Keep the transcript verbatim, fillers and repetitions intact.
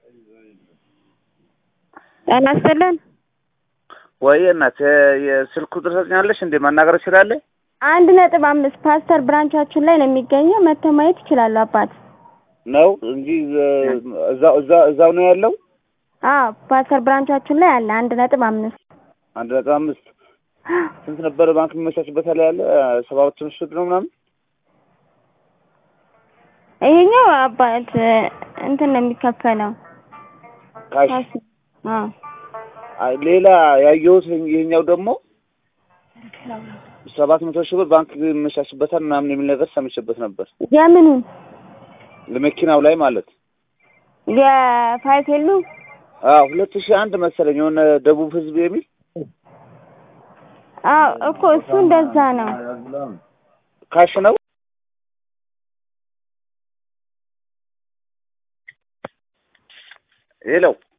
ጤና ይስጥልን። ወይ እናት የስልክ ቁጥር ሰጥኛለሽ እንዴ ማናገር ይችላል? አንድ ነጥብ አምስት ፓስተር ብራንቻችን ላይ ነው የሚገኘው። መተው ማየት ይችላል አባት ነው እንጂ እዛው እዛው እዛው ነው ያለው። አዎ ፓስተር ብራንቻችን ላይ አለ አንድ ነጥብ አምስት አንድ ነጥብ አምስት ስንት ነበር ባንክ የሚመቻችበት ላይ ያለ ሰባት ሺህ ነው ምናምን። ይሄኛው አባት እንትን ነው የሚከፈለው ካሽ። አዎ ሌላ ያየሁት ይሄኛው ደግሞ ሰባት መቶ ሺህ ብር ባንክ የሚመቻችበታል ምናምን የሚል ነገር ሰምቼበት ነበር። የምኑን? ለመኪናው ላይ ማለት የፋይቴሉ አዎ ሁለት ሺህ አንድ መሰለኝ የሆነ ደቡብ ህዝብ የሚል አዎ እኮ እሱ እንደዛ ነው። ካሽ ነው። ሄሎ